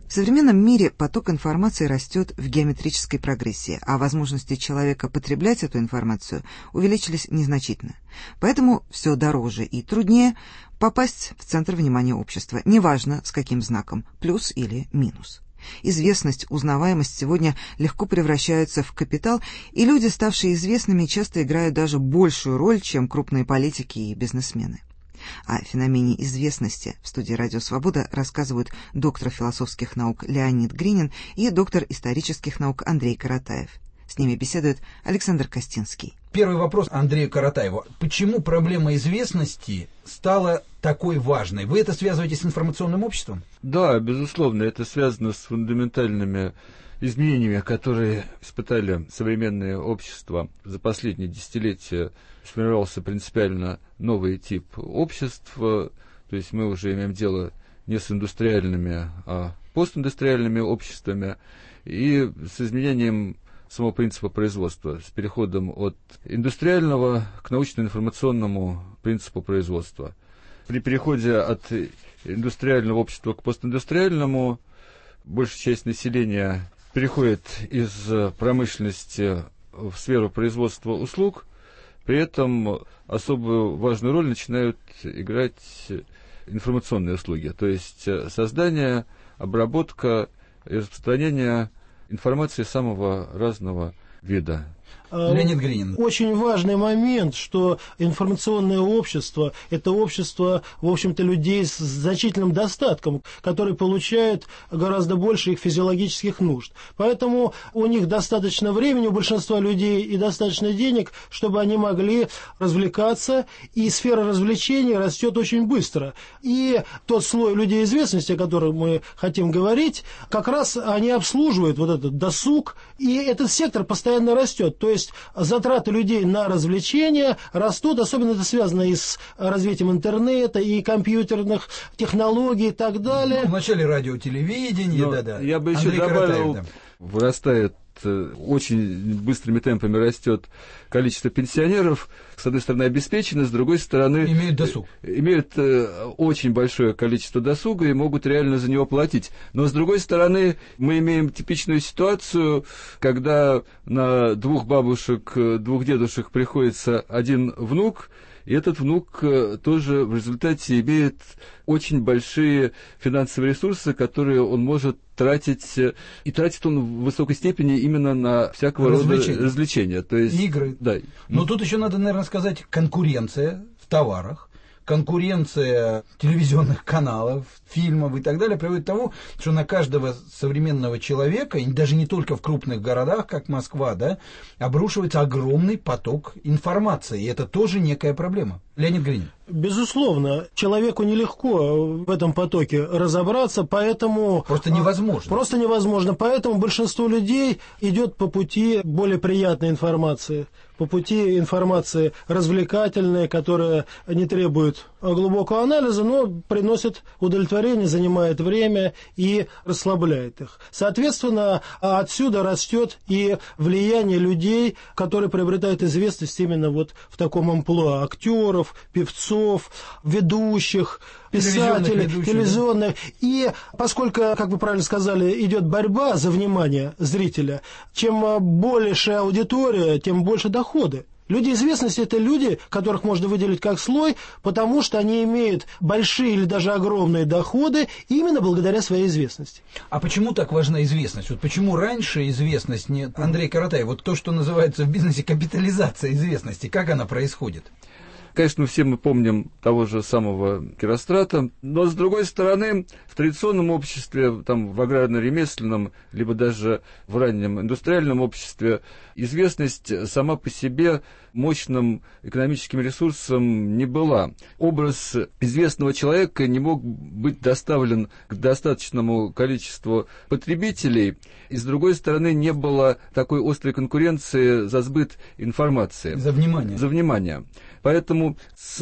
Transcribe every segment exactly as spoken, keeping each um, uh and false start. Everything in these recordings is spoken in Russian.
В современном мире поток информации растет в геометрической прогрессии, а возможности человека потреблять эту информацию увеличились незначительно. Поэтому все дороже и труднее попасть в центр внимания общества, неважно с каким знаком, плюс или минус. Известность, узнаваемость сегодня легко превращаются в капитал, и люди, ставшие известными, часто играют даже большую роль, чем крупные политики и бизнесмены. О феномене известности в студии «Радио Свобода» рассказывают доктор философских наук Леонид Гринин и доктор исторических наук Андрей Каратаев. С ними беседует Александр Костинский. Первый вопрос Андрею Каратаеву. Почему проблема известности стала такой важной? Вы это связываете с информационным обществом? Да, безусловно, это связано с фундаментальными изменениями, которые испытали современное общество. За последние десятилетия сформировался принципиально новый тип общества, то есть мы уже имеем дело не с индустриальными, а постиндустриальными обществами, и с изменением самого принципа производства, с переходом от индустриального к научно-информационному принципу производства. При переходе от индустриального общества к постиндустриальному большая часть населения переходит из промышленности в сферу производства услуг, при этом особую важную роль начинают играть информационные услуги, то есть создание, обработка и распространение информации самого разного вида. Леонид Гринин. Очень важный момент, что информационное общество – это общество, в общем-то, людей с значительным достатком, которые получают гораздо больше их физиологических нужд. Поэтому у них достаточно времени, у большинства людей, и достаточно денег, чтобы они могли развлекаться, и сфера развлечений растет очень быстро. И тот слой людей известности, о котором мы хотим говорить, как раз они обслуживают вот этот досуг, и этот сектор постоянно растет. То есть затраты людей на развлечения растут, особенно это связано и с развитием интернета, и компьютерных технологий и так далее. Ну, в начале радио-телевидения, да-да. Я бы еще добавил, да. Вырастает очень быстрыми темпами растет количество пенсионеров, с одной стороны, обеспечены, с другой стороны... Имеют досуг. Имеют очень большое количество досуга и могут реально за него платить. Но, с другой стороны, мы имеем типичную ситуацию, когда на двух бабушек, двух дедушек приходится один внук, и этот внук тоже в результате имеет очень большие финансовые ресурсы, которые он может тратить, и тратит он в высокой степени именно на всякого развлечения. рода развлечения. То есть, игры. Да. Но тут еще надо, наверное, сказать, конкуренция в товарах, конкуренция телевизионных каналов, фильмов и так далее приводит к тому, что на каждого современного человека, и даже не только в крупных городах, как Москва, да, обрушивается огромный поток информации. И это тоже некая проблема. Леонид Гринин. Безусловно, человеку нелегко в этом потоке разобраться, поэтому... Просто невозможно. Просто невозможно. Поэтому большинство людей идет по пути более приятной информации, по пути информации развлекательной, которая не требует глубокого анализа, но приносит удовлетворение, занимает время и расслабляет их. Соответственно, отсюда растет и влияние людей, которые приобретают известность именно вот в таком амплуа: актеров, певцов, ведущих, писателей, телевизионных, телевизионных. Да? И поскольку, как вы правильно сказали, идет борьба за внимание зрителя, чем большая аудитория, тем больше доходы. Люди известности – это люди, которых можно выделить как слой, потому что они имеют большие или даже огромные доходы именно благодаря своей известности. А почему так важна известность? Вот почему раньше известность не... Андрей Каратаев, вот то, что называется в бизнесе капитализация известности, как она происходит? Конечно, все мы помним того же самого Герострата, но, с другой стороны, в традиционном обществе, там, в аграрно-ремесленном, либо даже в раннем индустриальном обществе, известность сама по себе мощным экономическим ресурсом не была. Образ известного человека не мог быть доставлен к достаточному количеству потребителей, и, с другой стороны, не было такой острой конкуренции за сбыт информации. За внимание. За внимание. Поэтому с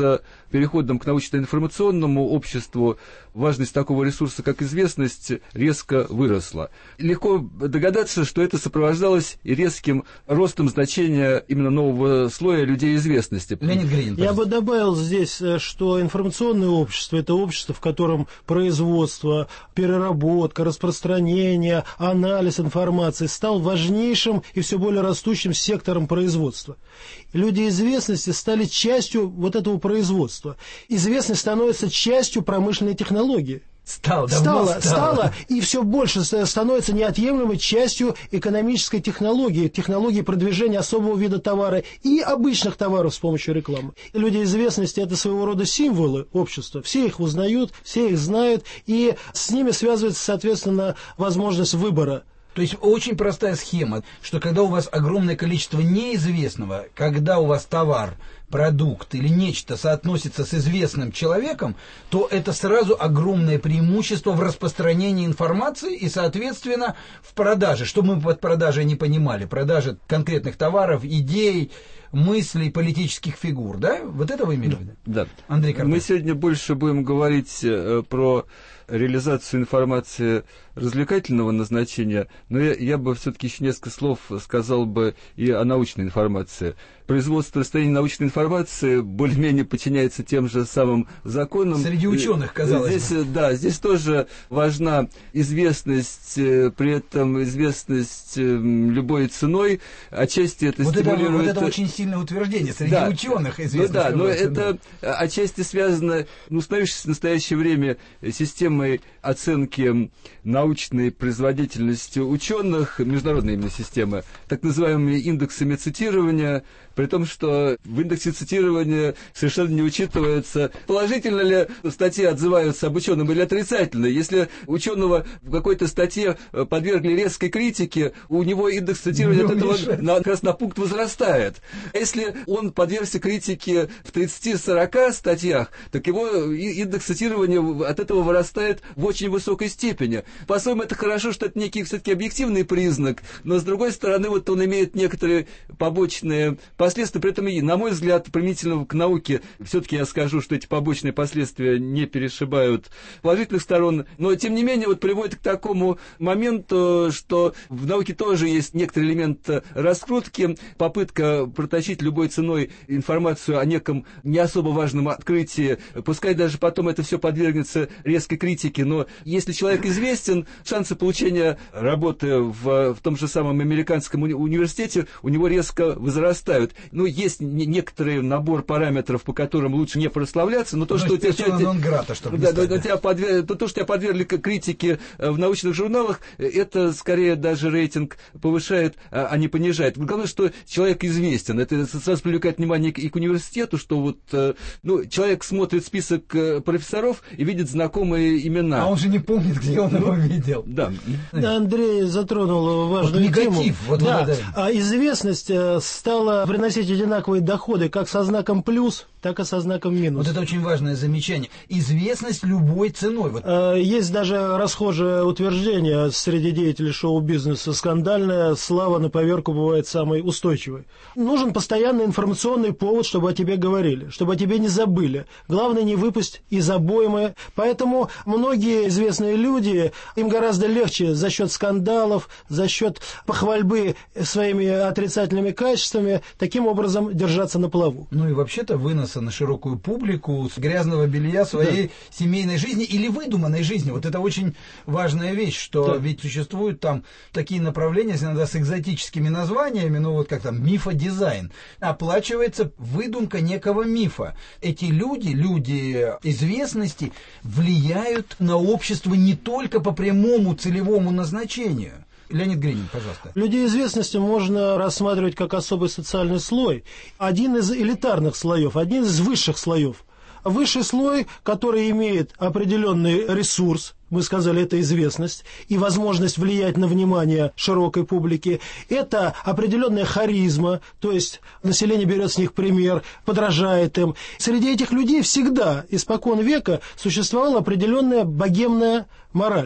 переходом к научно-информационному обществу важность такого ресурса, как известность, резко выросла. Легко догадаться, что это сопровождалось и резким ростом значения именно нового слоя людей известности. Леонид Гринин, я бы добавил здесь, что информационное общество – это общество, в котором производство, переработка, распространение, анализ информации стал важнейшим и все более растущим сектором производства. Люди известности стали частью вот этого производства. Известность становится частью промышленной технологии. Стало, стало, стало. стало, и все больше становится неотъемлемой частью экономической технологии, технологии продвижения особого вида товара и обычных товаров с помощью рекламы. И люди известности – это своего рода символы общества. Все их узнают, все их знают, и с ними связывается, соответственно, возможность выбора. То есть очень простая схема, что когда у вас огромное количество неизвестного, когда у вас товар, продукт или нечто соотносится с известным человеком, то это сразу огромное преимущество в распространении информации и, соответственно, в продаже. Что мы под продажей не понимали? Продажа конкретных товаров, идей, мыслей, политических фигур, да? Вот это вы имели в виду? Да. Андрей Карпов. Мы сегодня больше будем говорить э, про реализацию информации развлекательного назначения, но я, я бы все-таки еще несколько слов сказал бы и о научной информации. Производство и распространение научной информации более-менее подчиняется тем же самым законам. Среди ученых, казалось здесь, бы. Да, здесь тоже важна известность, при этом известность любой ценой. Отчасти это вот стимулирует... Это, вот это очень сильное утверждение. Среди да, ученых известность. Ну да, но ценой. это отчасти связано, ну, установившись в настоящее время системой оценки научной производительности ученых, международная именно система, так называемыми индексами цитирования, при том, что в индексе цитирования совершенно не учитывается, положительно ли статьи отзываются об ученом или отрицательно. Если ученого в какой-то статье подвергли резкой критике, у него индекс цитирования от этого на, как раз на пункт возрастает. А если он подвергся критике в тридцати-сорока статьях, так его индекс цитирования от этого вырастает в очень высокой степени. По-своему, это хорошо, что это некий все-таки объективный признак, но, с другой стороны, вот он имеет некоторые побочные последствия, при этом, на мой взгляд, применительно к науке, все-таки я скажу, что эти побочные последствия не перешибают положительных сторон, но, тем не менее, вот приводит к такому моменту, что в науке тоже есть некоторый элемент раскрутки, попытка протащить любой ценой информацию о неком не особо важном открытии, пускай даже потом это все подвергнется резкой критике, но если человек известен, шансы получения работы в, в том же самом американском уни- университете у него резко возрастают. Ну, есть не, некоторый набор параметров, по которым лучше не прославляться, но то, ну, что, тебя, тебя, грата, чтобы да, да, да, тебя подвер... то, то, что тебя подвергли критике в научных журналах, это скорее даже рейтинг повышает, а не понижает. Главное, что человек известен. Это сразу привлекает внимание и к университету, что вот ну, человек смотрит список профессоров и видит знакомые имена. А он же не помнит, где он его видел. Да. Андрей затронул важную вот тему. негатив, вот да, вот а известность стала приносить одинаковые доходы как со знаком плюс, так и со знаком минус. Вот это очень важное замечание. Известность любой ценой. Вот. Есть даже расхожее утверждение среди деятелей шоу-бизнеса: скандальная слава на поверку бывает самой устойчивой. Нужен постоянный информационный повод, чтобы о тебе говорили, чтобы о тебе не забыли. Главное, не выпасть из обоймы. Поэтому многие известные люди, им гораздо легче за счет скандалов, за счет похвальбы своими отрицательными качествами, таким образом держаться на плаву. Ну и вообще-то выноса на широкую публику с грязного белья своей да. семейной жизни или выдуманной жизни. Вот это очень важная вещь, что да. ведь существуют там такие направления, иногда с экзотическими названиями, ну вот как там мифодизайн. Оплачивается выдумка некого мифа. Эти люди, люди известности, влияют на общество не только по прямому целевому назначению. Леонид Гринин, пожалуйста. Людей известности можно рассматривать как особый социальный слой. Один из элитарных слоев, один из высших слоев. Высший слой, который имеет определенный ресурс, мы сказали, это известность, и возможность влиять на внимание широкой публики. Это определенная харизма, то есть население берет с них пример, подражает им. Среди этих людей всегда, испокон века, существовала определенная богемная мораль.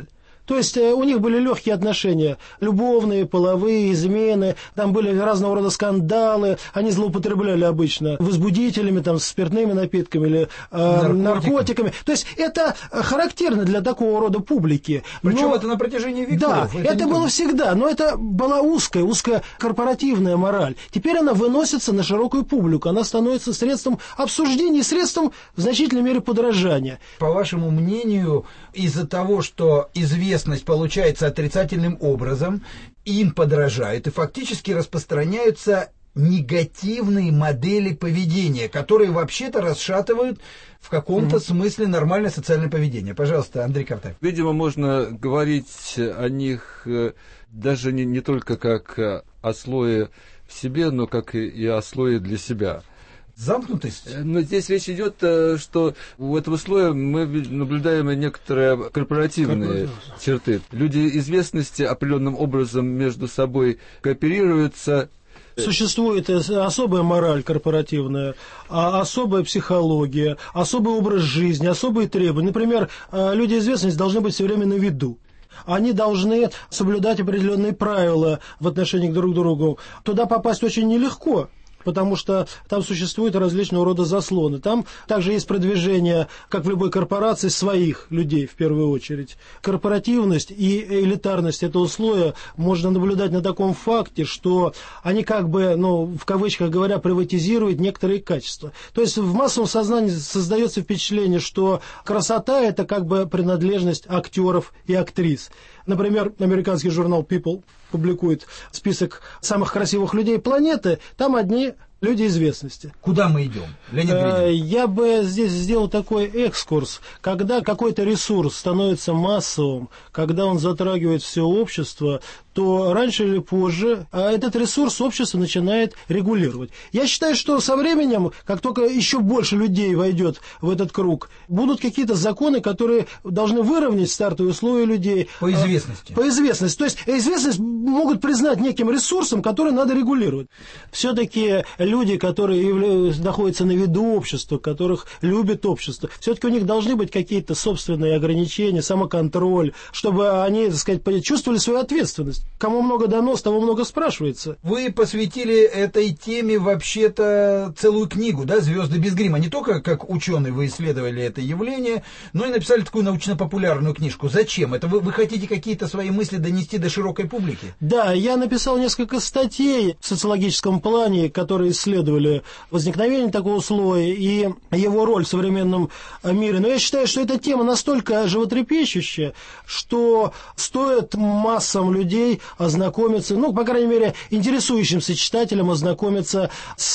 То есть у них были легкие отношения, любовные, половые, измены, там были разного рода скандалы, они злоупотребляли обычно возбудителями, там, спиртными напитками или э, наркотиками. То есть это характерно для такого рода публики. Причем но... это на протяжении веков. Да, это, это было всегда, но это была узкая, узкая корпоративная мораль. Теперь она выносится на широкую публику, она становится средством обсуждения и средством в значительной мере подражания. По вашему мнению, из-за того, что известность получается отрицательным образом, им подражают и фактически распространяются негативные модели поведения, которые вообще-то расшатывают в каком-то mm-hmm. смысле нормальное социальное поведение. Пожалуйста, Андрей Картаев. Видимо, можно говорить о них даже не, не только как о слое в себе, но как и, и о слое для себя. Замкнутость? Но здесь речь идет, что у этого слоя мы наблюдаем некоторые корпоративные черты. Люди известности определенным образом между собой кооперируются. Существует особая мораль корпоративная, особая психология, особый образ жизни, особые требования. Например, люди известности должны быть все время на виду. Они должны соблюдать определенные правила в отношении друг к другу. Туда попасть очень нелегко, потому что там существуют различного рода заслоны. Там также есть продвижение, как в любой корпорации, своих людей в первую очередь. Корпоративность и элитарность этого слоя можно наблюдать на таком факте, что они как бы, ну, в кавычках говоря, приватизируют некоторые качества. То есть в массовом сознании создается впечатление, что красота – это как бы принадлежность актеров и актрис. Например, американский журнал People публикует список самых красивых людей планеты, там одни люди известности. Куда мы идем, Леонид Гридин? Я бы здесь сделал такой экскурс. Когда какой-то ресурс становится массовым, когда он затрагивает все общество, то раньше или позже этот ресурс общество начинает регулировать. Я считаю, что со временем, как только еще больше людей войдет в этот круг, будут какие-то законы, которые должны выровнять стартовые условия людей. По известности. По известности. То есть известность могут признать неким ресурсом, который надо регулировать. Все-таки люди, которые являются, находятся на виду общества, которых любит общество, все-таки у них должны быть какие-то собственные ограничения, самоконтроль, чтобы они, так сказать, чувствовали свою ответственность. Кому много дано, с того много спрашивается. Вы посвятили этой теме вообще-то целую книгу, да, «Звезды без грима». Не только как ученый вы исследовали это явление, но и написали такую научно-популярную книжку. Зачем? Это вы, вы хотите какие-то свои мысли донести до широкой публики? Да, я написал несколько статей в социологическом плане, которые исследовали возникновение такого слоя и его роль в современном мире. Но я считаю, что эта тема настолько животрепещущая, что стоит массам людей ознакомиться, ну, по крайней мере, интересующимся читателям ознакомиться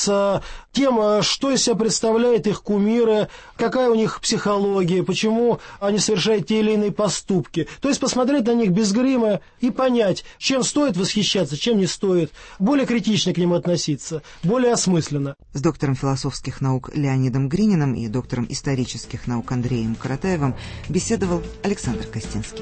с тем, что из себя представляют их кумиры, какая у них психология, почему они совершают те или иные поступки. То есть посмотреть на них без грима и понять, чем стоит восхищаться, чем не стоит, более критично к ним относиться, более осмысленно. С доктором философских наук Леонидом Грининым и доктором исторических наук Андреем Каратаевым беседовал Александр Костинский.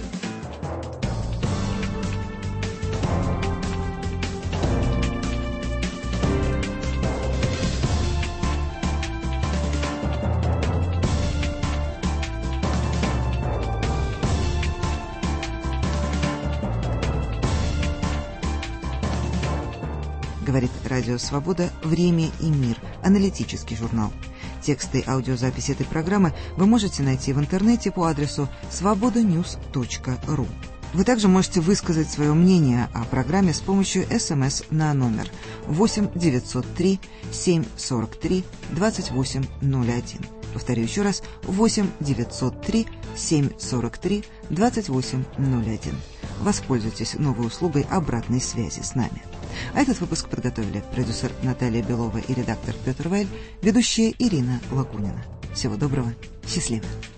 Говорит Радио Свобода «Время и мир», аналитический журнал. Тексты и аудиозапись этой программы вы можете найти в интернете по адресу свобода ньюс точка ру. Вы также можете высказать свое мнение о программе с помощью СМС на номер восемь девятьсот три семьсот сорок три двадцать восемь ноль один. Повторю еще раз, восемь девятьсот три семьсот сорок три двадцать восемь ноль один. Воспользуйтесь новой услугой обратной связи с нами. А этот выпуск подготовили продюсер Наталья Белова и редактор Петр Вайль, ведущая Ирина Лагунина. Всего доброго, счастливо.